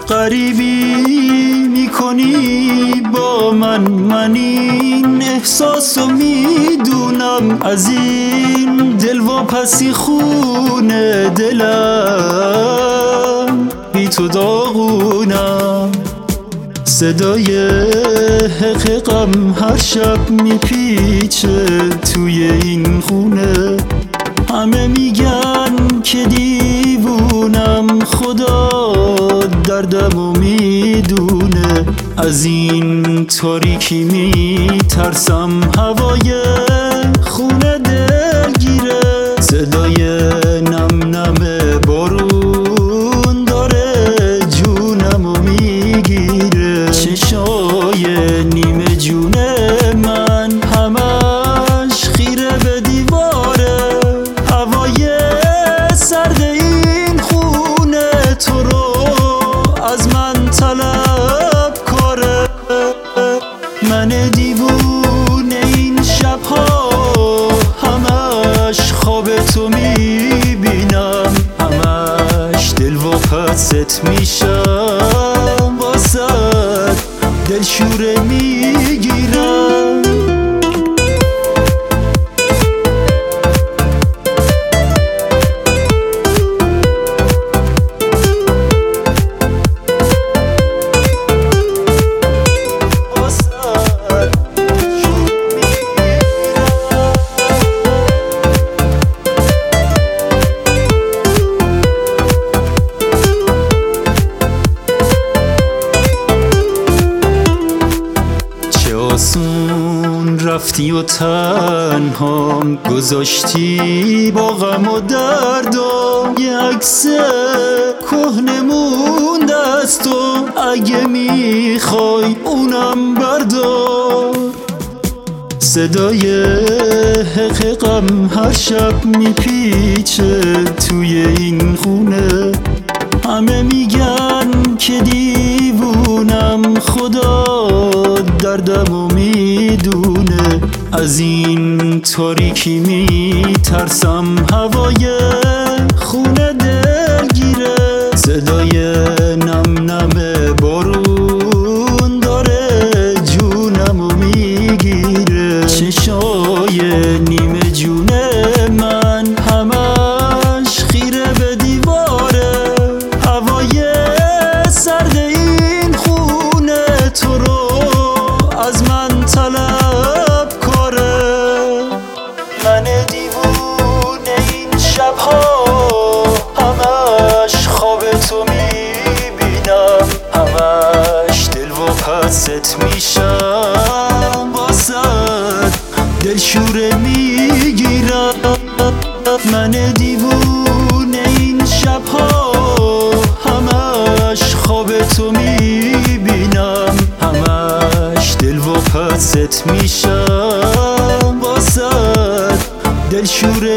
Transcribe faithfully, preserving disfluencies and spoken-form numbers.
غریبی میکنی با من، من این احساسو میدونم، از این دل واپسی خونه دلم بی تو داغونم. صدای حق غم هر شب میپیچه توی این خونه، همه میگن که دیوونم، خدا دردمو میدونه. از این تاریکی میترسم هوای خونه دلگیره، صدای نم نم بارون داره جونمو میگیره. چشای نیمه جونه من همش خیره به دیواره، هوای سرد این خونه تو رو از من طلب کاره. من دیوونه این شبها همش خواب تو میبینم، همش دل واپست میشم، واسد دل شوره میگیرم. آسون رفتی و تنهام گذاشتی با غم و دردم، یه عکس کهنه مونده از تو، اگه میخوای اونم بردار. صدای حق غم هر شب میپیچه توی این خونه، همه میگن که دیوونم، خدا دردمو میدونه. از این تاریکی میترسم هوای خونه دلگیره، صدای نم نم بارون داره جونمو میگیره. چشای نیمه جونه من همش خیره به دیواره، هوای سرد این خونه تو رو از من طلب کاره. من دیوونه این شبها همش خواب تو میبینم، همش دل واپست میشم، واسد دل شوره میگیرم. من دیوونه این شبها همش خواب تو میبینم، همش دل واپست میشم، واسد دل شوره